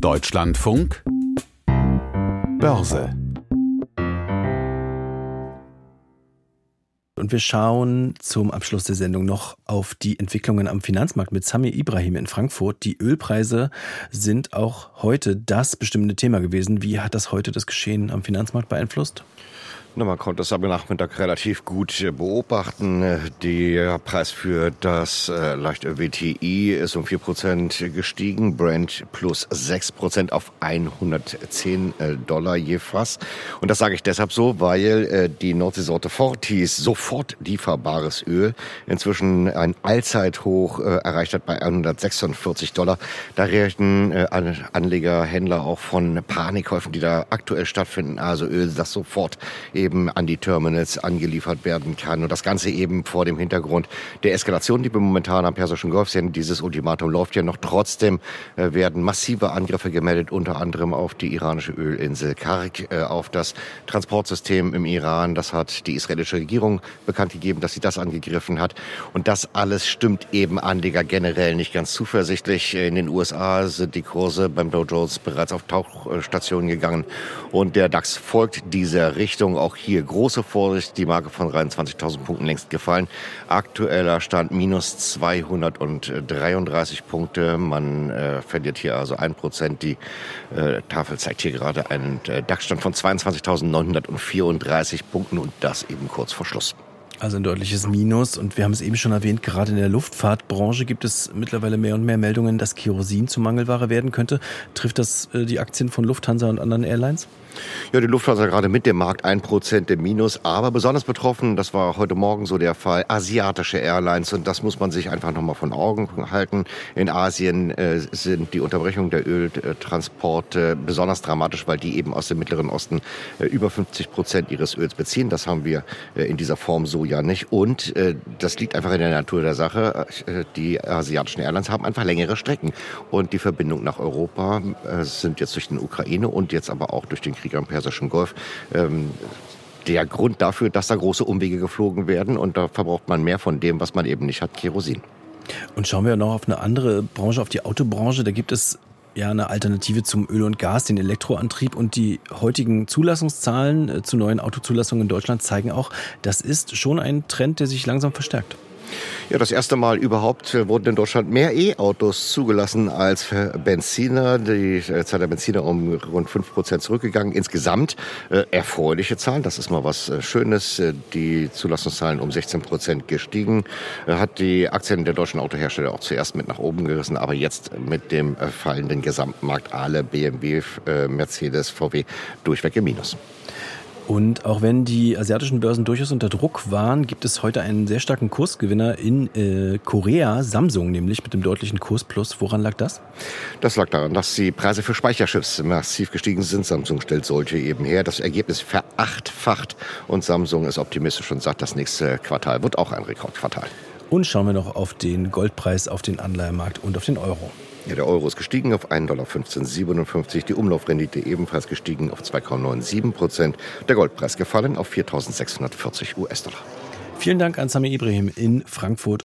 Deutschlandfunk Börse. Und wir schauen zum Abschluss der Sendung noch auf die Entwicklungen am Finanzmarkt mit Sami Ibrahim in Frankfurt. Die Ölpreise sind auch heute das bestimmende Thema gewesen. Wie hat das heute das Geschehen am Finanzmarkt beeinflusst? Man konnte es am Nachmittag relativ gut beobachten. Der Preis für das leichte WTI ist um 4% gestiegen. Brent plus 6% auf $110 je Fass. Und das sage ich deshalb so, weil die Nordseesorte Fortis, sofort lieferbares Öl, inzwischen ein Allzeithoch erreicht hat bei $146. Da rechnen Anleger, Händler auch von Panikkäufen, die da aktuell stattfinden. Also Öl, das sofort eben an die Terminals angeliefert werden kann. Und das Ganze eben vor dem Hintergrund der Eskalation, die wir momentan am Persischen Golf sehen. Dieses Ultimatum läuft ja noch. Trotzdem werden massive Angriffe gemeldet, unter anderem auf die iranische Ölinsel Karg, auf das Transportsystem im Iran. Das hat die israelische Regierung bekannt gegeben, dass sie das angegriffen hat. Und das alles stimmt eben Anleger generell nicht ganz zuversichtlich. In den USA sind die Kurse beim Dow Jones bereits auf Tauchstationen gegangen. Und der DAX folgt dieser Richtung. Auch hier große Vorsicht, die Marke von 23.000 Punkten längst gefallen. Aktueller Stand minus 233 Punkte. Man verliert hier also 1%. Die Tafel zeigt hier gerade einen DAX-Stand von 22.934 Punkten und das eben kurz vor Schluss. Also ein deutliches Minus. Und wir haben es eben schon erwähnt, gerade in der Luftfahrtbranche gibt es mittlerweile mehr und mehr Meldungen, dass Kerosin zur Mangelware werden könnte. Trifft das die Aktien von Lufthansa und anderen Airlines? Ja, die Lufthansa gerade mit dem Markt 1% im Minus, aber besonders betroffen, das war heute Morgen so der Fall, asiatische Airlines, und das muss man sich einfach nochmal von Augen halten. In Asien sind die Unterbrechungen der Öltransporte besonders dramatisch, weil die eben aus dem Mittleren Osten über 50% ihres Öls beziehen. Das haben wir in dieser Form so ja nicht, und das liegt einfach in der Natur der Sache. Die asiatischen Airlines haben einfach längere Strecken und die Verbindung nach Europa sind jetzt durch den Ukraine und jetzt aber auch durch den Krieg am Persischen Golf der Grund dafür, dass da große Umwege geflogen werden, und da verbraucht man mehr von dem, was man eben nicht hat, Kerosin. Und schauen wir noch auf eine andere Branche, auf die Autobranche. Da gibt es ja eine Alternative zum Öl und Gas, den Elektroantrieb, und die heutigen Zulassungszahlen zu neuen Autozulassungen in Deutschland zeigen auch, das ist schon ein Trend, der sich langsam verstärkt. Ja, das erste Mal überhaupt wurden in Deutschland mehr E-Autos zugelassen als Benziner. Die Zahl der Benziner um rund 5% zurückgegangen. Insgesamt erfreuliche Zahlen. Das ist mal was Schönes. Die Zulassungszahlen um 16% gestiegen. Hat die Aktien der deutschen Autohersteller auch zuerst mit nach oben gerissen. Aber jetzt mit dem fallenden Gesamtmarkt alle BMW, Mercedes, VW durchweg im Minus. Und auch wenn die asiatischen Börsen durchaus unter Druck waren, gibt es heute einen sehr starken Kursgewinner in Korea, Samsung nämlich, mit dem deutlichen Kursplus. Woran lag das? Das lag daran, dass die Preise für Speicherchips massiv gestiegen sind. Samsung stellt solche eben her. Das Ergebnis verachtfacht, und Samsung ist optimistisch und sagt, das nächste Quartal wird auch ein Rekordquartal. Und schauen wir noch auf den Goldpreis, auf den Anleihemarkt und auf den Euro. Ja, der Euro ist gestiegen auf $1,1557, die Umlaufrendite ebenfalls gestiegen auf 2,97%, der Goldpreis gefallen auf $4.640. Vielen Dank an Sami Ibrahim in Frankfurt.